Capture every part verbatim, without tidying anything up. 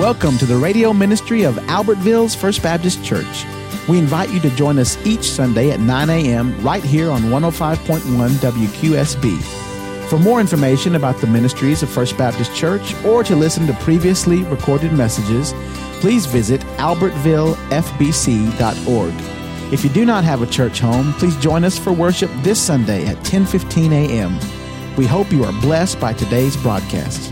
Welcome to the radio ministry of Albertville's First Baptist Church. We invite you to join us each Sunday at nine a.m. right here on one oh five point one W Q S B. For more information about the ministries of First Baptist Church or to listen to previously recorded messages, please visit albertville f b c dot org. If you do not have a church home, please join us for worship this Sunday at ten fifteen a.m. We hope you are blessed by today's broadcast.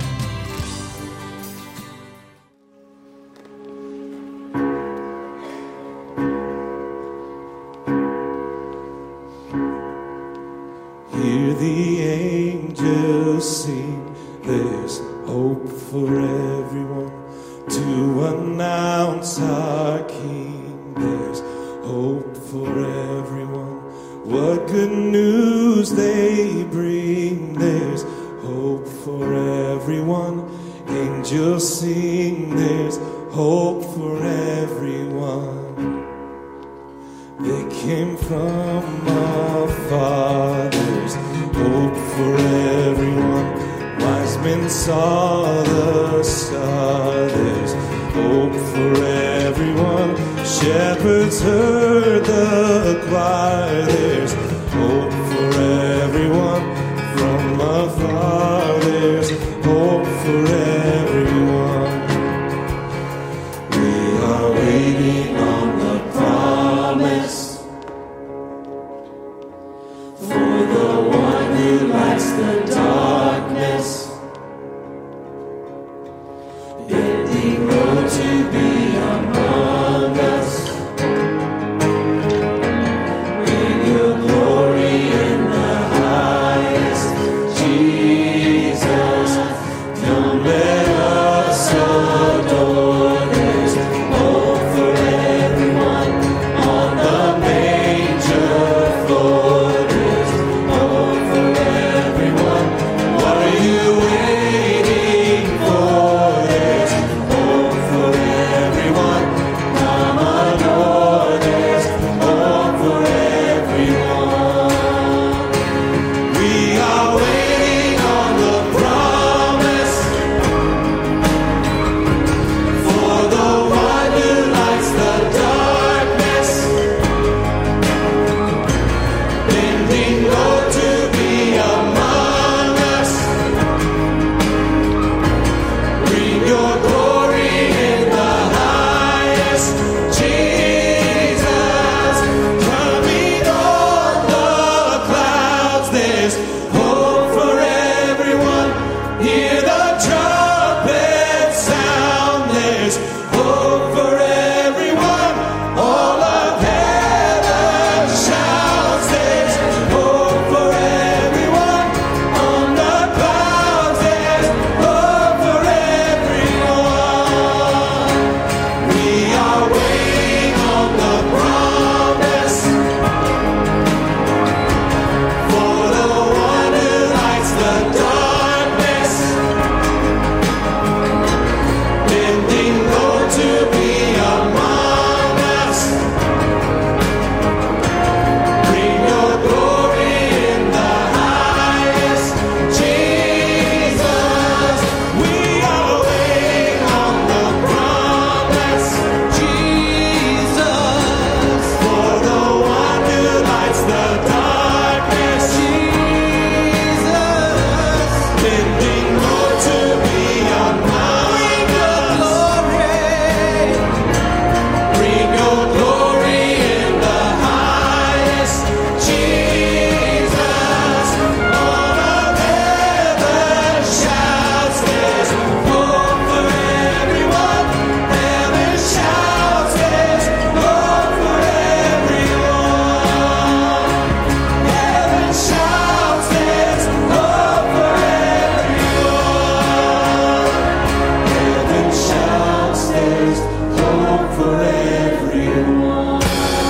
Hear the angels sing, there's hope for everyone, to announce our King. There's hope for everyone, what good news they bring. There's hope for everyone, angels sing, there's hope for everyone. They came from afar, there's hope for everyone. Wise men saw the star, there's hope for everyone. Shepherds heard the choir, there's hope for everyone. From afar, there's hope for everyone. We are waiting on the promise for the one who lights the darkness, bending low to be among us. In your glory in the highest, Jesus, come let us adore. There's hope for everyone on the manger floor. There's hope for everyone. What are you waiting for? There's hope for everyone. Come adore. There's hope for everyone. We are waiting on the promise for the one who lights the darkness, bending low to be among us. Bring your glory in the highest, Jesus. Coming on the clouds, there's hope for everyone. Hear the trumpet sound, there's hope for everyone. All of heaven shouts, there's hope for everyone. On the clouds, there's hope for everyone. We are waiting on the promise for the one who lights the darkness, bending low to be among us. Bring your glory in the highest, Jesus. We are waiting on the promise, Jesus, for the one who lights the darkness, Jesus, bending low to be among us. Bring your glory in the highest, Jesus. All of heaven shouts, there's hope for everyone. Heaven shouts, there's hope for everyone. Heaven shouts, there's hope for everyone. Heaven shouts, there's hope for everyone.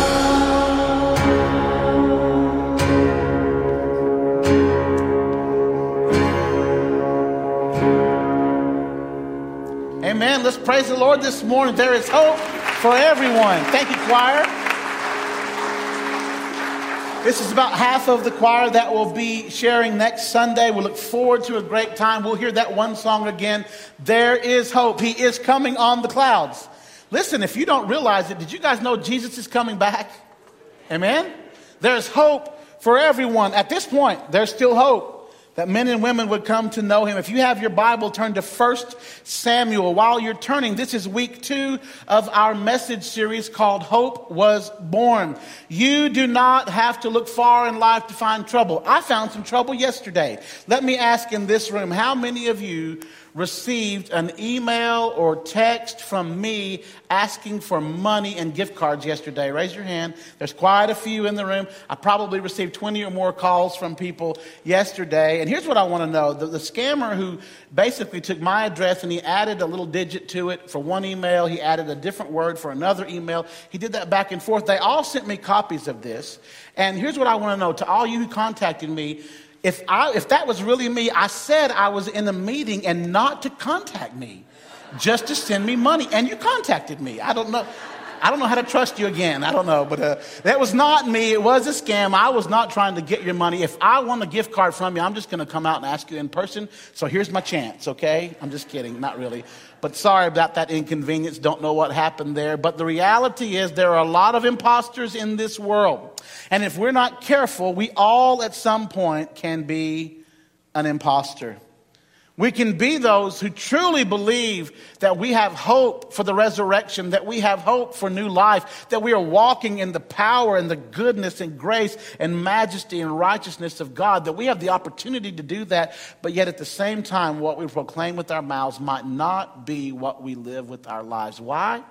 Amen. Let's praise the Lord this morning. There is hope for everyone. Thank you, choir. This is about half of the choir that will be sharing next Sunday. We look forward to a great time. We'll hear that one song again. There is hope. He is coming on the clouds. Listen, if you don't realize it, did you guys know Jesus is coming back? Amen? There's hope for everyone. At this point, there's still hope that men and women would come to know him. If you have your Bible, turn to First Samuel. While you're turning, this is week two of our message series called Hope Was Born. You do not have to look far in life to find trouble. I found some trouble yesterday. Let me ask in this room, how many of you received an email or text from me asking for money and gift cards yesterday? Raise your hand. There's quite a few in the room. I probably received twenty or more calls from people yesterday. And here's what I want to know. The, the scammer who basically took my address and he added a little digit to it for one email. He added a different word for another email. He did that back and forth. They all sent me copies of this. And here's what I want to know. To all you who contacted me, If I, if that was really me, I said I was in a meeting and not to contact me, just to send me money. And you contacted me. I don't know. I don't know how to trust you again. I don't know. But uh, that was not me. It was a scam. I was not trying to get your money. If I want a gift card from you, I'm just going to come out and ask you in person. So here's my chance, okay? I'm just kidding. Not really. But sorry about that inconvenience. Don't know what happened there. But the reality is there are a lot of imposters in this world. And if we're not careful, we all at some point can be an imposter. We can be those who truly believe that we have hope for the resurrection, that we have hope for new life, that we are walking in the power and the goodness and grace and majesty and righteousness of God, that we have the opportunity to do that, but yet at the same time, what we proclaim with our mouths might not be what we live with our lives. Why?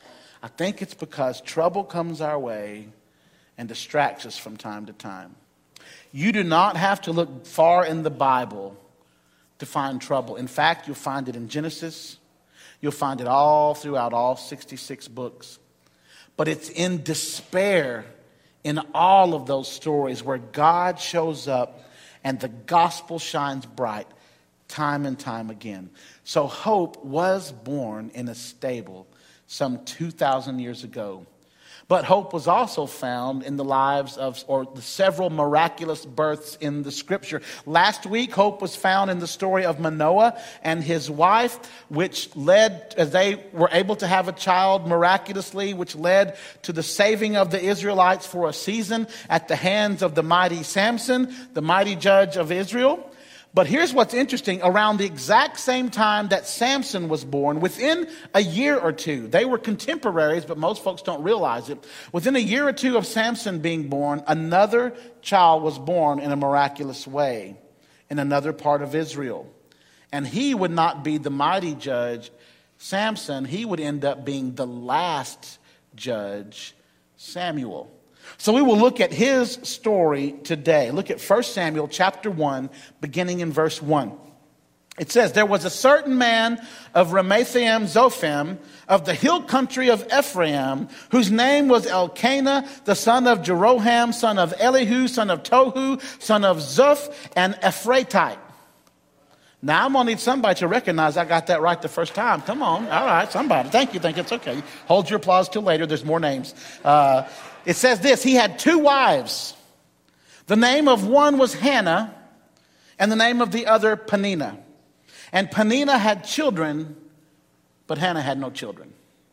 I think it's because trouble comes our way and distracts us from time to time. You do not have to look far in the Bible to find trouble. In fact, you'll find it in Genesis. You'll find it all throughout all sixty-six books. But it's in despair in all of those stories where God shows up and the gospel shines bright time and time again. So hope was born in a stable some two thousand years ago. But hope was also found in the lives of, or the several miraculous births in the scripture. Last week, hope was found in the story of Manoah and his wife, which led, as they were able to have a child miraculously, which led to the saving of the Israelites for a season at the hands of the mighty Samson, the mighty judge of Israel. But here's what's interesting. Around the exact same time that Samson was born, within a year or two, they were contemporaries, but most folks don't realize it. Within a year or two of Samson being born, another child was born in a miraculous way in another part of Israel. And he would not be the mighty judge, Samson. He would end up being the last judge, Samuel. So we will look at his story today. Look at First Samuel chapter one, beginning in verse one. It says, there was a certain man of Ramathaim Zophim of the hill country of Ephraim, whose name was Elkanah, the son of Jeroham, son of Elihu, son of Tohu, son of Zuph, and Ephratite. Now I'm going to need somebody to recognize I got that right the first time. Come on. All right, somebody. Thank you. Thank you. It's okay. Hold your applause till later. There's more names. Uh, It says this, he had two wives. The name of one was Hannah, and the name of the other Peninnah. And Peninnah had children, but Hannah had no children.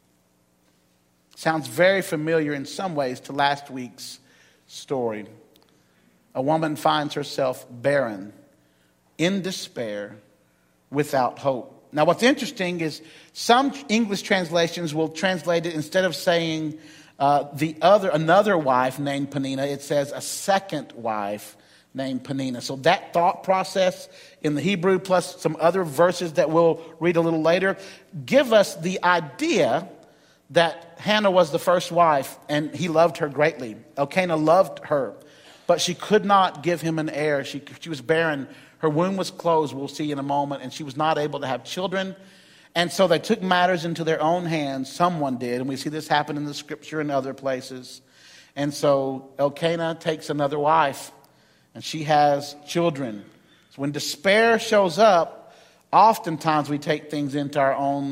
Sounds very familiar in some ways to last week's story. A woman finds herself barren, in despair, without hope. Now what's interesting is some English translations will translate it, instead of saying Uh, the other, another wife named Peninnah, it says a second wife named Peninnah. So that thought process in the Hebrew, plus some other verses that we'll read a little later, give us the idea that Hannah was the first wife and he loved her greatly. Elkanah loved her, but she could not give him an heir. She, she was barren. Her womb was closed, we'll see in a moment, and she was not able to have children. And so they took matters into their own hands. Someone did. And we see this happen in the scripture and other places. And so Elkanah takes another wife. And she has children. So when despair shows up, oftentimes we take things into our own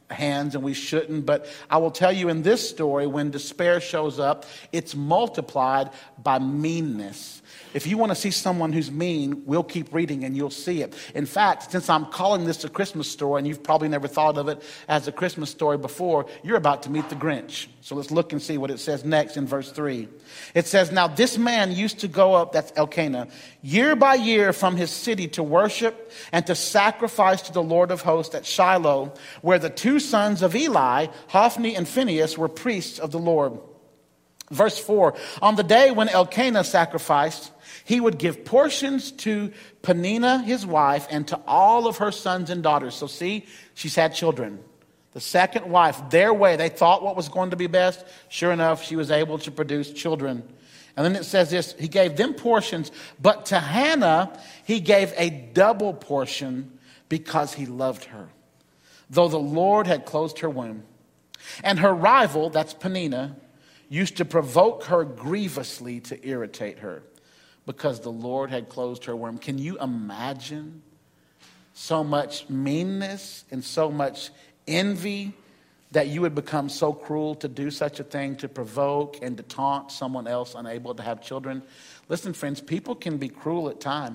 hands, and we shouldn't. But I will tell you, in this story, when despair shows up, it's multiplied by meanness. If you want to see someone who's mean, we'll keep reading and you'll see it. In fact, since I'm calling this a Christmas story, and you've probably never thought of it as a Christmas story before, you're about to meet the Grinch. So let's look and see what it says next in verse three. It says, now this man used to go up, that's Elkanah, year by year from his city to worship and to sacrifice to the Lord of hosts at Shiloh, where the two sons of Eli, Hophni and Phinehas, were priests of the Lord. Verse four, on the day when Elkanah sacrificed, he would give portions to Peninnah, his wife, and to all of her sons and daughters. So see, she's had children. The second wife, their way, they thought what was going to be best. Sure enough, she was able to produce children. And then it says this, he gave them portions, but to Hannah, he gave a double portion because he loved her, though the Lord had closed her womb. And her rival, that's Peninnah, used to provoke her grievously to irritate her, because the Lord had closed her womb. Can you imagine so much meanness and so much envy that you would become so cruel to do such a thing, to provoke and to taunt someone else unable to have children? Listen, friends, people can be cruel at times.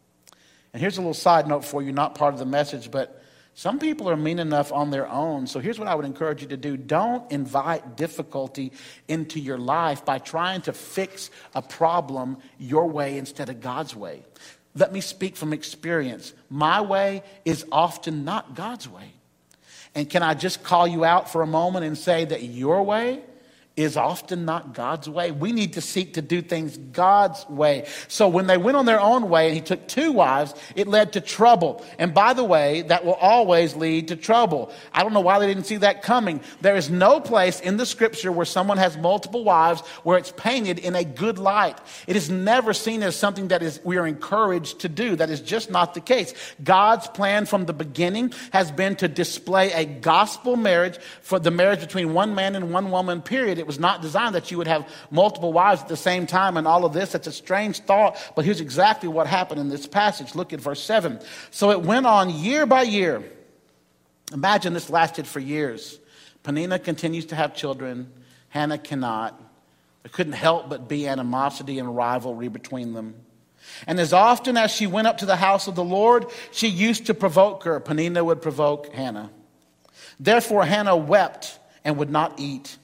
And here's a little side note for you, not part of the message, but some people are mean enough on their own. So here's what I would encourage you to do. Don't invite difficulty into your life by trying to fix a problem your way instead of God's way. Let me speak from experience. My way is often not God's way. And can I just call you out for a moment and say that your way is often not God's way? We need to seek to do things God's way. So when they went on their own way and he took two wives, it led to trouble. And by the way, that will always lead to trouble. I don't know why they didn't see that coming. There is no place in the scripture where someone has multiple wives where it's painted in a good light. It is never seen as something that is we are encouraged to do. That is just not the case. God's plan from the beginning has been to display a gospel marriage, for the marriage between one man and one woman, period. It was not designed that you would have multiple wives at the same time and all of this. That's a strange thought, but here's exactly what happened in this passage. Look at verse seven. So it went on year by year. Imagine this lasted for years. Peninnah continues to have children. Hannah cannot. There couldn't help but be animosity and rivalry between them. And as often as she went up to the house of the Lord, she used to provoke her. Peninnah would provoke Hannah. Therefore Hannah wept and would not eat.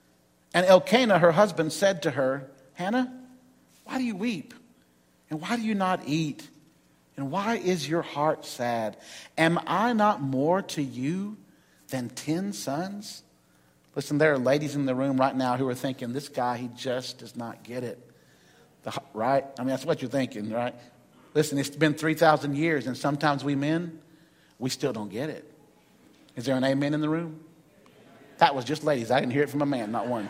And Elkanah, her husband, said to her, Hannah, why do you weep? And why do you not eat? And why is your heart sad? Am I not more to you than ten sons? Listen, there are ladies in the room right now who are thinking, this guy, he just does not get it. The, right? I mean, that's what you're thinking, right? Listen, it's been three thousand years, and sometimes we men, we still don't get it. Is there an amen in the room? That was just ladies. I didn't hear it from a man, not one.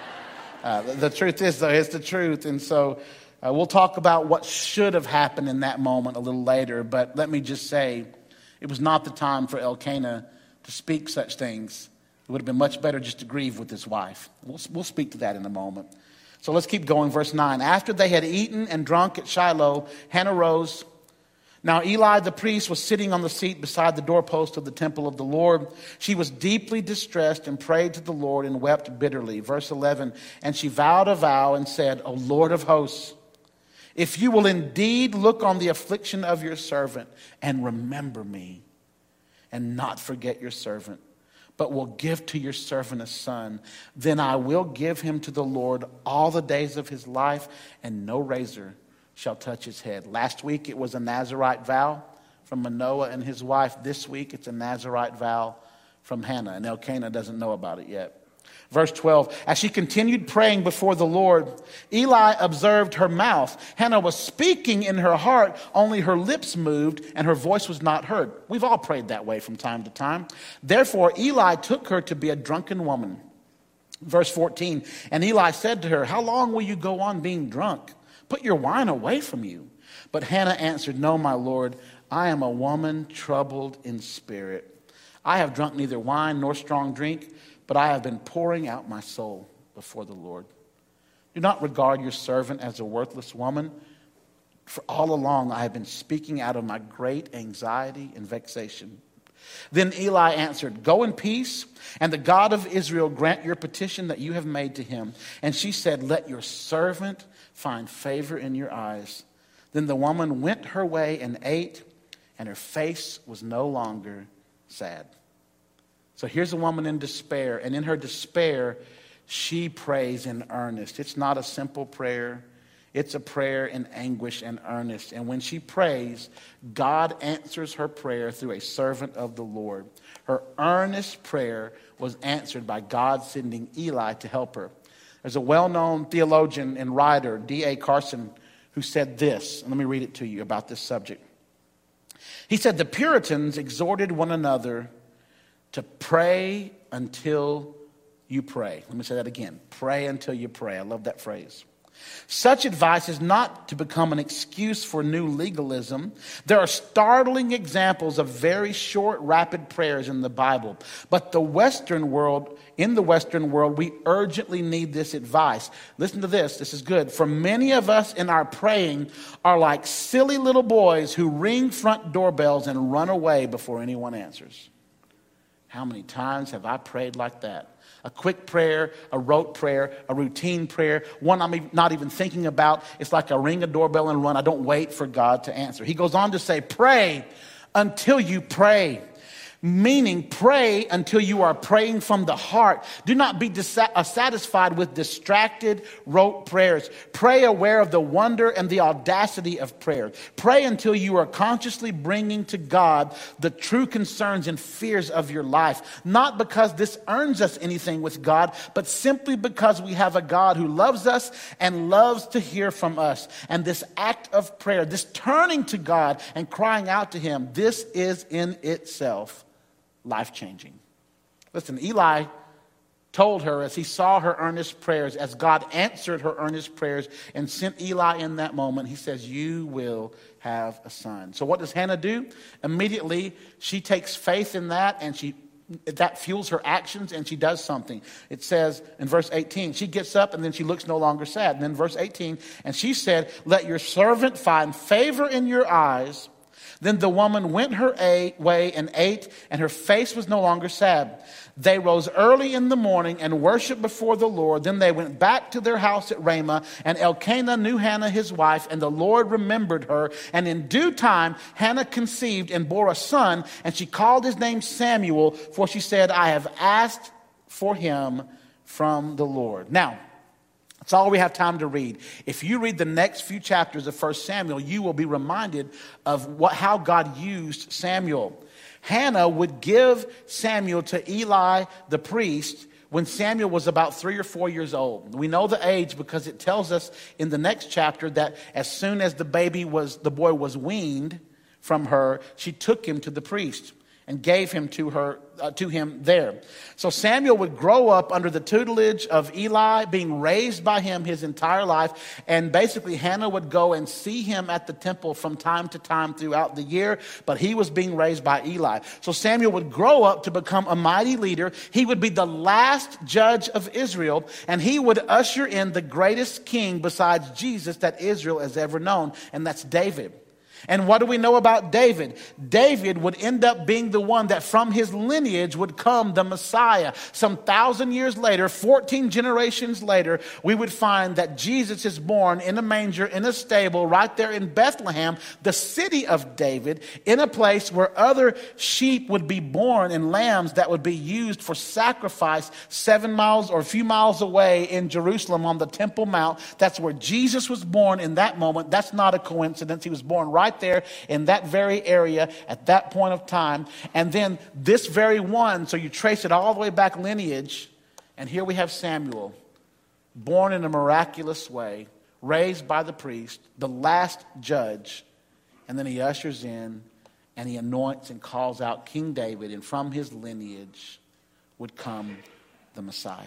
Uh, the, the truth is, though, it's the truth. And so uh, we'll talk about what should have happened in that moment a little later. But let me just say, it was not the time for Elkanah to speak such things. It would have been much better just to grieve with his wife. We'll, we'll speak to that in a moment. So let's keep going. Verse nine. After they had eaten and drunk at Shiloh, Hannah rose. Now Eli the priest was sitting on the seat beside the doorpost of the temple of the Lord. She was deeply distressed and prayed to the Lord and wept bitterly. Verse eleven, and she vowed a vow and said, O Lord of hosts, if you will indeed look on the affliction of your servant and remember me and not forget your servant, but will give to your servant a son, then I will give him to the Lord all the days of his life, and no razor shall touch his head. Last week it was a Nazirite vow from Manoah and his wife. This week it's a Nazirite vow from Hannah, and Elkanah doesn't know about it yet. Verse twelve, as she continued praying before the Lord, Eli observed her mouth. Hannah was speaking in her heart, only her lips moved and her voice was not heard. We've all prayed that way from time to time. Therefore Eli took her to be a drunken woman. Verse fourteen, and Eli said to her, how long will you go on being drunk? Put your wine away from you. But Hannah answered, no, my Lord, I am a woman troubled in spirit. I have drunk neither wine nor strong drink, but I have been pouring out my soul before the Lord. Do not regard your servant as a worthless woman, for all along I have been speaking out of my great anxiety and vexation. Then Eli answered, go in peace, and the God of Israel grant your petition that you have made to him. And she said, let your servant find favor in your eyes. Then the woman went her way and ate, and her face was no longer sad. So here's a woman in despair, and in her despair, she prays in earnest. It's not a simple prayer. It's a prayer in anguish and earnest. And when she prays, God answers her prayer through a servant of the Lord. Her earnest prayer was answered by God sending Eli to help her. There's a well-known theologian and writer, D A Carson, who said this. And let me read it to you about this subject. He said, the Puritans exhorted one another to pray until you pray. Let me say that again. Pray until you pray. I love that phrase. Such advice is not to become an excuse for new legalism. There are startling examples of very short, rapid prayers in the Bible. But the Western world, in the Western world, we urgently need this advice. Listen to this. This is good. For many of us in our praying are like silly little boys who ring front doorbells and run away before anyone answers. How many times have I prayed like that? A quick prayer, a rote prayer, a routine prayer, one I'm not even thinking about. It's like I ring a doorbell and run. I don't wait for God to answer. He goes on to say, pray until you pray. Meaning, pray until you are praying from the heart. Do not be dissatisfied with distracted, rote prayers. Pray aware of the wonder and the audacity of prayer. Pray until you are consciously bringing to God the true concerns and fears of your life. Not because this earns us anything with God, but simply because we have a God who loves us and loves to hear from us. And this act of prayer, this turning to God and crying out to him, this is in itself life-changing. Listen, Eli told her as he saw her earnest prayers, as God answered her earnest prayers and sent Eli in that moment, he says, you will have a son. So what does Hannah do? Immediately, she takes faith in that and she that fuels her actions and she does something. It says in verse eighteen, she gets up and then she looks no longer sad. And then verse eighteen, and she said, let your servant find favor in your eyes. Then the woman went her way and ate, and her face was no longer sad. They rose early in the morning and worshiped before the Lord. Then they went back to their house at Ramah, and Elkanah knew Hannah his wife, and the Lord remembered her. And in due time, Hannah conceived and bore a son, and she called his name Samuel, for she said, I have asked for him from the Lord. Now, that's all we have time to read. If you read the next few chapters of First Samuel, you will be reminded of what, how God used Samuel. Hannah would give Samuel to Eli the priest when Samuel was about three or four years old. We know the age because it tells us in the next chapter that as soon as the baby was, the boy was weaned from her, she took him to the priest and gave him to her, uh, to him there. So Samuel would grow up under the tutelage of Eli, being raised by him his entire life. And basically Hannah would go and see him at the temple from time to time throughout the year. But he was being raised by Eli. So Samuel would grow up to become a mighty leader. He would be the last judge of Israel. And he would usher in the greatest king besides Jesus that Israel has ever known. And that's David. And what do we know about David? David would end up being the one that from his lineage would come the Messiah. Some thousand years later, fourteen generations later, we would find that Jesus is born in a manger, in a stable, right there in Bethlehem, the city of David, in a place where other sheep would be born and lambs that would be used for sacrifice seven miles or a few miles away in Jerusalem on the Temple Mount. That's where Jesus was born in that moment. That's not a coincidence. He was born right there in that very area at that point of time. And then this very one, so you trace it all the way back lineage, and here we have Samuel, born in a miraculous way, raised by the priest, the last judge, and then he ushers in and he anoints and calls out King David, and from his lineage would come the Messiah.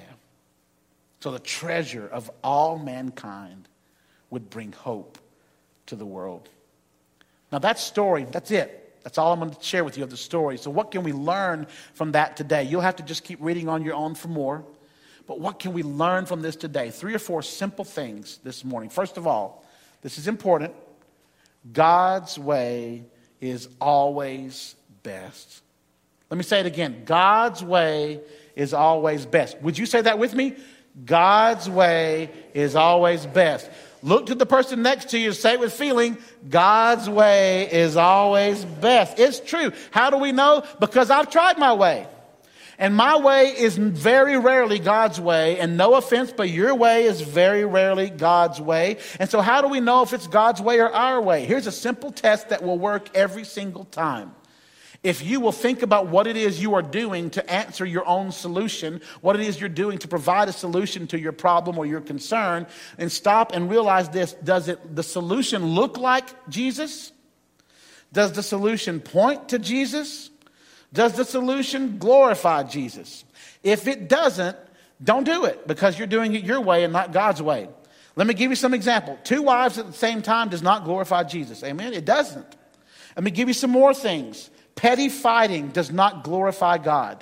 So the treasure of all mankind would bring hope to the world. Now that story, that's it. That's all I'm going to share with you of the story. So what can we learn from that today? You'll have to just keep reading on your own for more. But what can we learn from this today? Three or four simple things this morning. First of all, this is important. God's way is always best. Let me say it again. God's way is always best. Would you say that with me? God's way is always best. Look to the person next to you and say with feeling, God's way is always best. It's true. How do we know? Because I've tried my way. And my way is very rarely God's way. And no offense, but your way is very rarely God's way. And so how do we know if it's God's way or our way? Here's a simple test that will work every single time. If you will think about what it is you are doing to answer your own solution, what it is you're doing to provide a solution to your problem or your concern, and stop and realize this, does it the solution look like Jesus? Does the solution point to Jesus? Does the solution glorify Jesus? If it doesn't, don't do it because you're doing it your way and not God's way. Let me give you some example. Two wives at the same time does not glorify Jesus. Amen? It doesn't. Let me give you some more things. Petty fighting does not glorify God.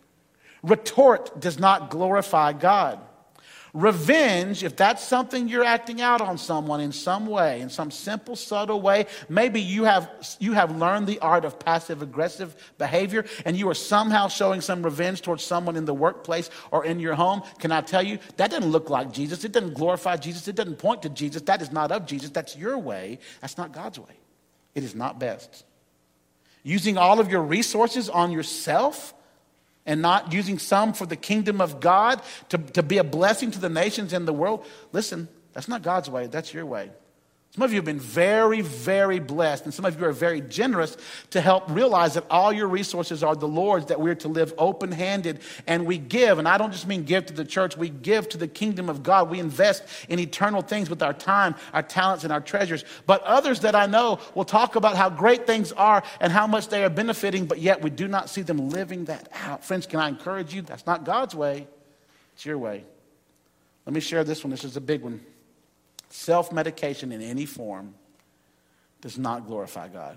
Retort does not glorify God. Revenge, if that's something you're acting out on someone in some way, in some simple, subtle way, maybe you have you have learned the art of passive-aggressive behavior and you are somehow showing some revenge towards someone in the workplace or in your home. Can I tell you, that doesn't look like Jesus. It doesn't glorify Jesus. It doesn't point to Jesus. That is not of Jesus. That's your way. That's not God's way. It is not best. Using all of your resources on yourself and not using some for the kingdom of God to, to be a blessing to the nations and the world. Listen, that's not God's way. That's your way. Some of you have been very, very blessed, and some of you are very generous to help realize that all your resources are the Lord's, that we're to live open-handed, and we give. And I don't just mean give to the church. We give to the kingdom of God. We invest in eternal things with our time, our talents, and our treasures. But others that I know will talk about how great things are and how much they are benefiting, but yet we do not see them living that out. Friends, can I encourage you? That's not God's way. It's your way. Let me share this one. This is a big one. Self-medication in any form does not glorify God.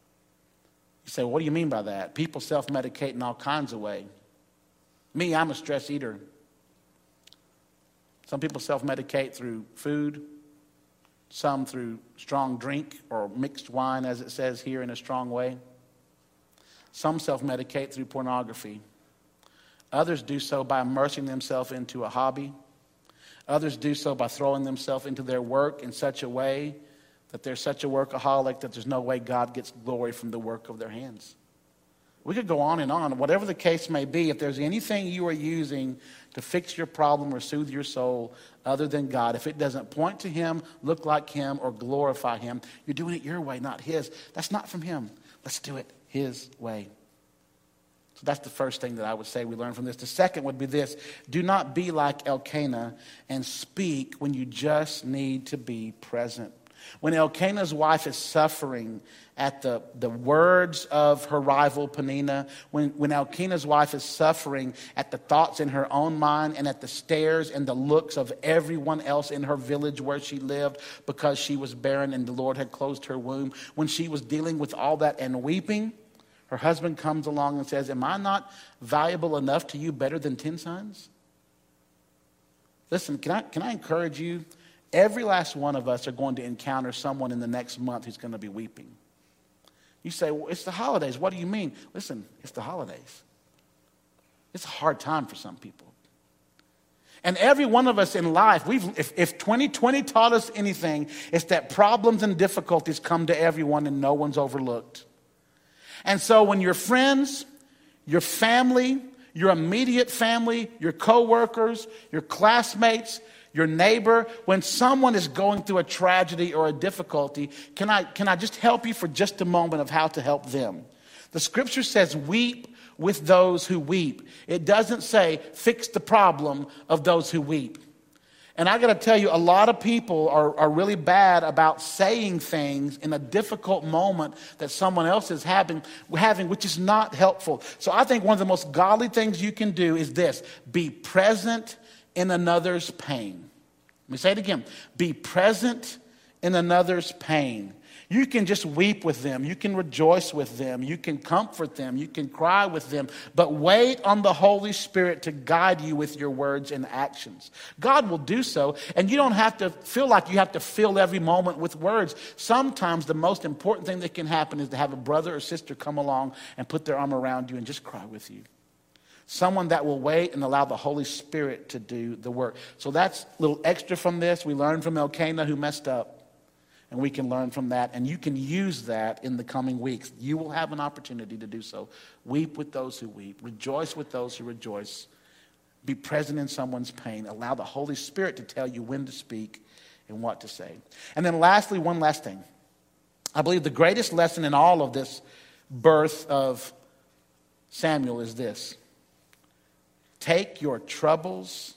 You say, well, what do you mean by that? People self-medicate in all kinds of ways. Me, I'm a stress eater. Some people self-medicate through food, some through strong drink or mixed wine, as it says here, in a strong way. Some self-medicate through pornography. Others do so by immersing themselves into a hobby. Others do so by throwing themselves into their work in such a way that they're such a workaholic that there's no way God gets glory from the work of their hands. We could go on and on. Whatever the case may be, if there's anything you are using to fix your problem or soothe your soul other than God, if it doesn't point to Him, look like Him, or glorify Him, you're doing it your way, not His. That's not from Him. Let's do it His way. So that's the first thing that I would say we learn from this. The second would be this. Do not be like Elkanah and speak when you just need to be present. When Elkanah's wife is suffering at the, the words of her rival Peninnah, when, when Elkanah's wife is suffering at the thoughts in her own mind and at the stares and the looks of everyone else in her village where she lived because she was barren and the Lord had closed her womb, when she was dealing with all that and weeping, her husband comes along and says, am I not valuable enough to you, better than ten sons? Listen, can I, can I encourage you? Every last one of us are going to encounter someone in the next month who's going to be weeping. You say, well, it's the holidays. What do you mean? Listen, it's the holidays. It's a hard time for some people. And every one of us in life, we've if, if twenty twenty taught us anything, it's that problems and difficulties come to everyone and no one's overlooked. And so when your friends, your family, your immediate family, your coworkers, your classmates, your neighbor, when someone is going through a tragedy or a difficulty, can I, can I just help you for just a moment of how to help them? The scripture says, weep with those who weep. It doesn't say, fix the problem of those who weep. And I got to tell you, a lot of people are, are really bad about saying things in a difficult moment that someone else is having, having, which is not helpful. So I think one of the most godly things you can do is this: be present in another's pain. Let me say it again. Be present in another's pain. You can just weep with them. You can rejoice with them. You can comfort them. You can cry with them. But wait on the Holy Spirit to guide you with your words and actions. God will do so, and you don't have to feel like you have to fill every moment with words. Sometimes the most important thing that can happen is to have a brother or sister come along and put their arm around you and just cry with you. Someone that will wait and allow the Holy Spirit to do the work. So that's a little extra from this. We learned from Elkanah, who messed up. And we can learn from that, and you can use that in the coming weeks. You will have an opportunity to do so. Weep with those who weep. Rejoice with those who rejoice. Be present in someone's pain. Allow the Holy Spirit to tell you when to speak and what to say. And then lastly, one last thing. I believe the greatest lesson in all of this birth of Samuel is this. Take your troubles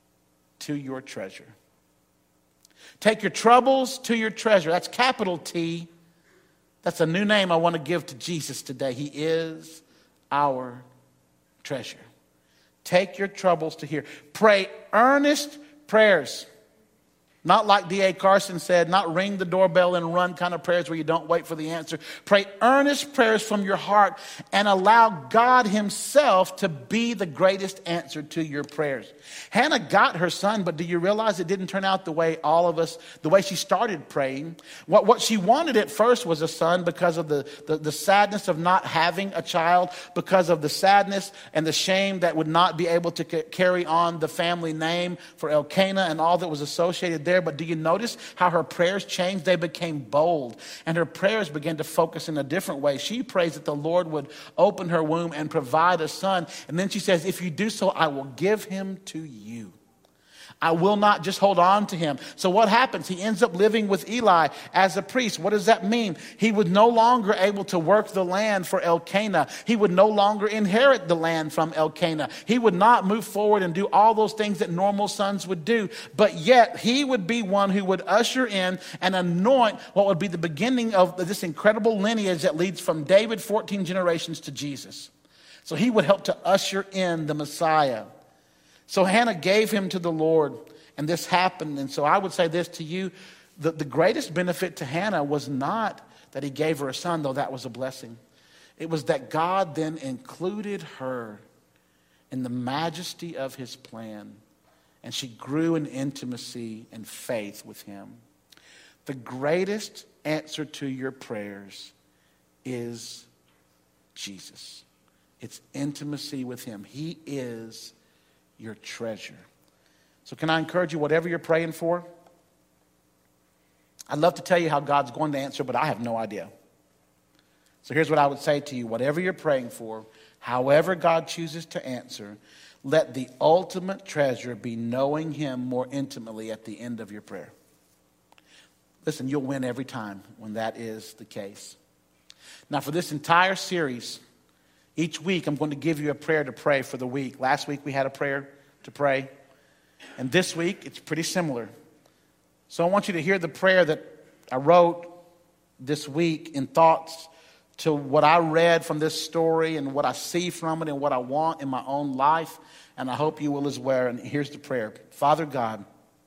to your treasure. Take your troubles to your treasure. That's capital T. That's a new name I want to give to Jesus today. He is our treasure. Take your troubles to here. Pray earnest prayers. Not like D A Carson said, not ring the doorbell and run kind of prayers where you don't wait for the answer. Pray earnest prayers from your heart and allow God himself to be the greatest answer to your prayers. Hannah got her son, but do you realize it didn't turn out the way all of us, the way she started praying? What, what she wanted at first was a son because of the, the, the sadness of not having a child, because of the sadness and the shame that would not be able to c- carry on the family name for Elkanah and all that was associated there. But do you notice how her prayers changed? They became bold, and her prayers began to focus in a different way. She prays that the Lord would open her womb and provide a son. And then she says, if you do so, I will give him to you. I will not just hold on to him. So what happens? He ends up living with Eli as a priest. What does that mean? He was no longer able to work the land for Elkanah. He would no longer inherit the land from Elkanah. He would not move forward and do all those things that normal sons would do. But yet he would be one who would usher in and anoint what would be the beginning of this incredible lineage that leads from David fourteen generations to Jesus. So he would help to usher in the Messiah. So Hannah gave him to the Lord, and this happened. And so I would say this to you, the, the greatest benefit to Hannah was not that he gave her a son, though that was a blessing. It was that God then included her in the majesty of his plan, and she grew in intimacy and faith with him. The greatest answer to your prayers is Jesus. It's intimacy with him. He is your treasure. So can I encourage you, whatever you're praying for? I'd love to tell you how God's going to answer, but I have no idea. So here's what I would say to you. Whatever you're praying for, however God chooses to answer, let the ultimate treasure be knowing him more intimately at the end of your prayer. Listen, you'll win every time when that is the case. Now, for this entire series, each week, I'm going to give you a prayer to pray for the week. Last week, we had a prayer to pray. And this week, it's pretty similar. So I want you to hear the prayer that I wrote this week in thoughts to what I read from this story and what I see from it and what I want in my own life. And I hope you will as well. And here's the prayer. Father God,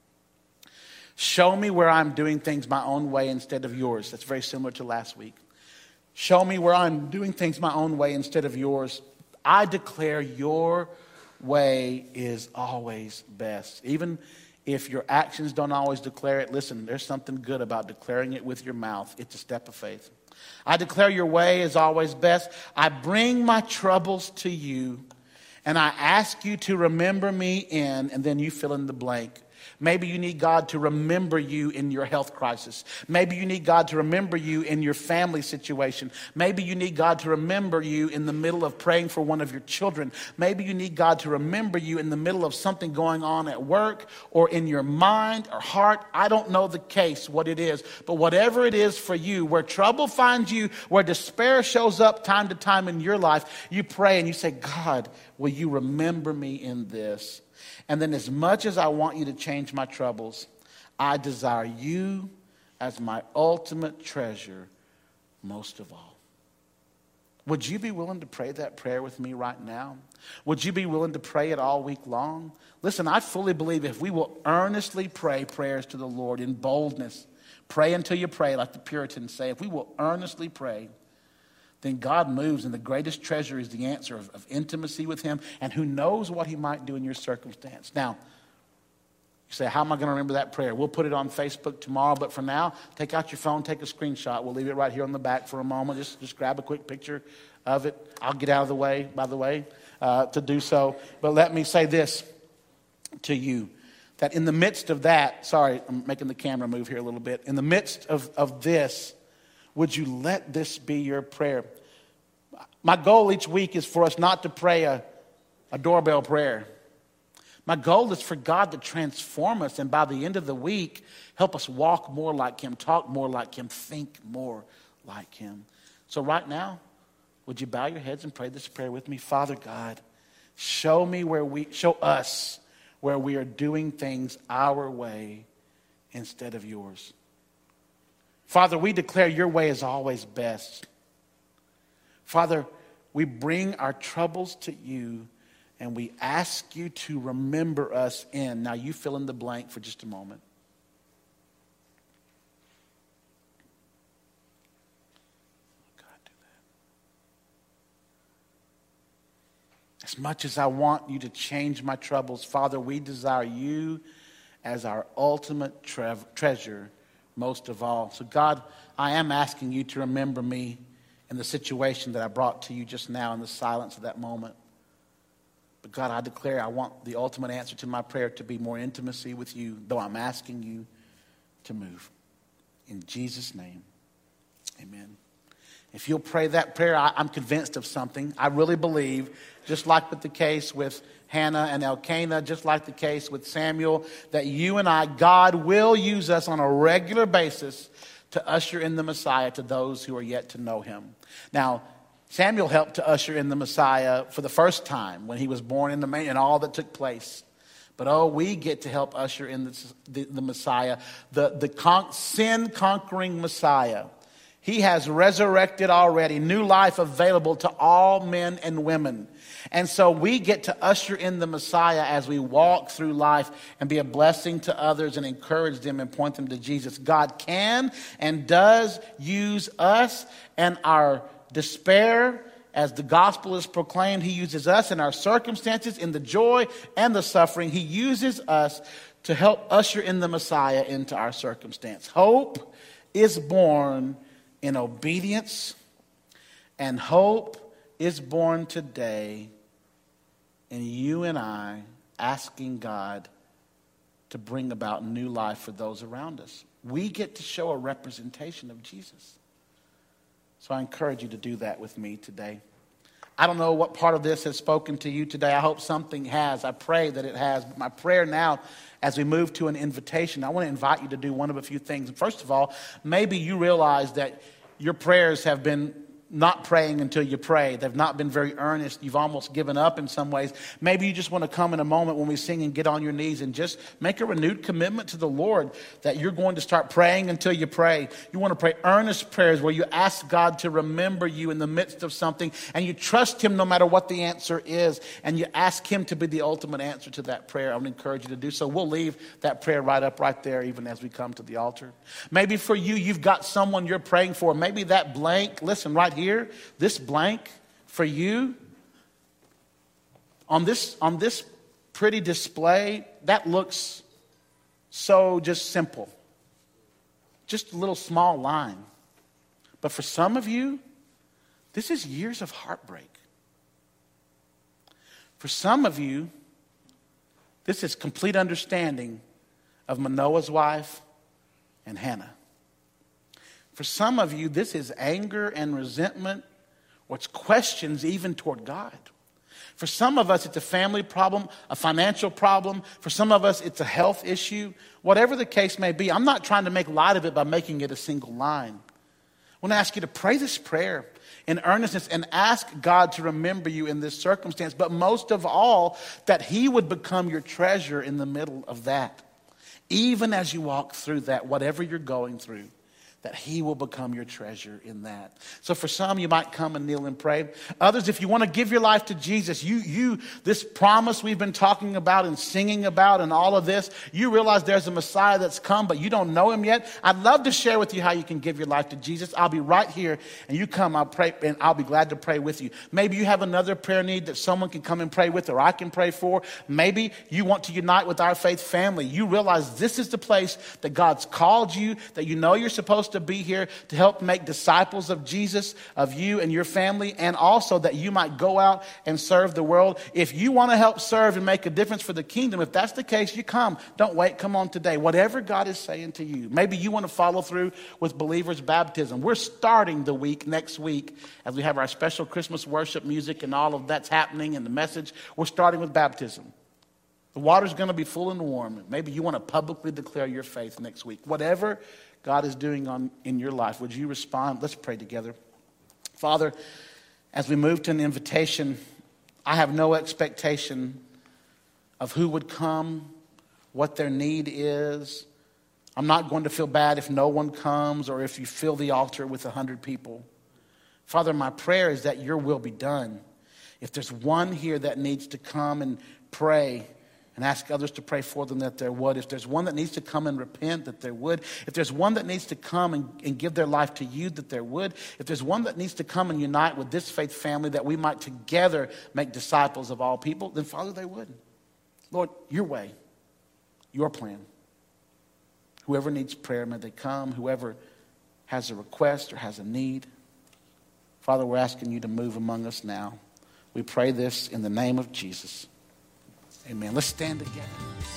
show me where I'm doing things my own way instead of yours. That's very similar to last week. Show me where I'm doing things my own way instead of yours. I declare your way is always best. Even if your actions don't always declare it, listen, there's something good about declaring it with your mouth. It's a step of faith. I declare your way is always best. I bring my troubles to you, and I ask you to remember me in, and then you fill in the blank. Maybe you need God to remember you in your health crisis. Maybe you need God to remember you in your family situation. Maybe you need God to remember you in the middle of praying for one of your children. Maybe you need God to remember you in the middle of something going on at work or in your mind or heart. I don't know the case, what it is. But whatever it is for you, where trouble finds you, where despair shows up time to time in your life, you pray and you say, God, will you remember me in this? And then as much as I want you to change my troubles, I desire you as my ultimate treasure most of all. Would you be willing to pray that prayer with me right now? Would you be willing to pray it all week long? Listen, I fully believe if we will earnestly pray prayers to the Lord in boldness, Pray until you pray, like the Puritans say. If we will earnestly pray, then God moves, and the greatest treasure is the answer of, of intimacy with him, and who knows what he might do in your circumstance. Now, you say, how am I going to remember that prayer? We'll put it on Facebook tomorrow, but for now, take out your phone, take a screenshot. We'll leave it right here on the back for a moment. Just, just grab a quick picture of it. I'll get out of the way, by the way, uh, to do so. But let me say this to you, that in the midst of that, sorry, I'm making the camera move here a little bit. In the midst of, of this, would you let this be your prayer? My goal each week is for us not to pray a, a doorbell prayer. My goal is for God to transform us, and by the end of the week, help us walk more like him, talk more like him, think more like him. So right now, would you bow your heads and pray this prayer with me? Father God, show me where we, show us where we are doing things our way instead of yours. Father, we declare your way is always best. Father, we bring our troubles to you, and we ask you to remember us in. Now you fill in the blank for just a moment. God, do that. As much as I want you to change my troubles, Father, we desire you as our ultimate tre- treasure most of all. So God, I am asking you to remember me in the situation that I brought to you just now in the silence of that moment. But God, I declare I want the ultimate answer to my prayer to be more intimacy with you, though I'm asking you to move. In Jesus' name, amen. If you'll pray that prayer, I, I'm convinced of something. I really believe, just like with the case with Hannah and Elkanah, just like the case with Samuel, that you and I, God will use us on a regular basis to usher in the Messiah to those who are yet to know him. Now, Samuel helped to usher in the Messiah for the first time when he was born in the manger and all that took place. But oh, we get to help usher in the, the, the Messiah, the, the con- sin-conquering Messiah. He has resurrected already, new life available to all men and women. And so we get to usher in the Messiah as we walk through life and be a blessing to others and encourage them and point them to Jesus. God can and does use us and our despair as the gospel is proclaimed. He uses us in our circumstances, in the joy and the suffering. He uses us to help usher in the Messiah into our circumstance. Hope is born in obedience, and hope is born today in you and I asking God to bring about new life for those around us. We get to show a representation of Jesus. So I encourage you to do that with me today. I don't know what part of this has spoken to you today. I hope something has. I pray that it has. But my prayer now, as we move to an invitation, I want to invite you to do one of a few things. First of all, maybe you realize that your prayers have been not praying until you pray. They've not been very earnest. You've almost given up in some ways. Maybe you just want to come in a moment when we sing and get on your knees and just make a renewed commitment to the Lord that you're going to start praying until you pray. You want to pray earnest prayers where you ask God to remember you in the midst of something and you trust him no matter what the answer is, and you ask him to be the ultimate answer to that prayer. I would encourage you to do so. We'll leave that prayer right up right there even as we come to the altar. Maybe for you, you've got someone you're praying for. Maybe that blank, listen right here, Here, this blank for you on this on this pretty display, that looks so just simple. Just a little small line. But for some of you, this is years of heartbreak. For some of you, this is complete understanding of Manoah's wife and Hannah. For some of you, this is anger and resentment, or it's questions even toward God. For some of us, it's a family problem, a financial problem. For some of us, it's a health issue. Whatever the case may be, I'm not trying to make light of it by making it a single line. I want to ask you to pray this prayer in earnestness and ask God to remember you in this circumstance. But most of all, that he would become your treasure in the middle of that. Even as you walk through that, whatever you're going through. that he will become your treasure in that. So for some, you might come and kneel and pray. Others, if you want to give your life to Jesus, you, you, this promise we've been talking about and singing about and all of this, you realize there's a Messiah that's come, but you don't know him yet. I'd love to share with you how you can give your life to Jesus. I'll be right here, and you come, I'll pray, and I'll be glad to pray with you. Maybe you have another prayer need that someone can come and pray with, or I can pray for. Maybe you want to unite with our faith family. You realize this is the place that God's called you, that you know you're supposed to to be here to help make disciples of Jesus, of you and your family, and also that you might go out and serve the world. If you want to help serve and make a difference for the kingdom, if that's the case, you come. Don't wait. Come on today. Whatever God is saying to you. Maybe you want to follow through with believers' baptism. We're starting the week next week as we have our special Christmas worship music and all of that's happening and the message. We're starting with baptism. The water's going to be full and warm. Maybe you want to publicly declare your faith next week. Whatever God is doing on in your life, would you respond? Let's pray together. Father, as we move to an invitation, I have no expectation of who would come, what their need is. I'm not going to feel bad if no one comes or if you fill the altar with a hundred people. Father, my prayer is that your will be done. If there's one here that needs to come and pray and ask others to pray for them, that there would. If there's one that needs to come and repent, that there would. If there's one that needs to come and, and give their life to you, that there would. If there's one that needs to come and unite with this faith family, that we might together make disciples of all people, then Father, they would. Lord, your way, your plan. Whoever needs prayer, may they come. Whoever has a request or has a need, Father, we're asking you to move among us now. We pray this in the name of Jesus. Amen. Let's stand together.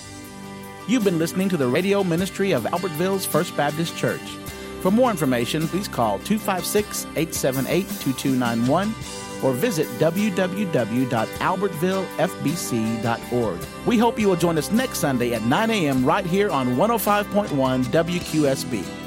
You've been listening to the radio ministry of Albertville's First Baptist Church. For more information, please call two five six, eight seven eight, two two nine one or visit w w w dot albertville f b c dot org. We hope you will join us next Sunday at nine a.m. right here on one oh five point one W Q S B.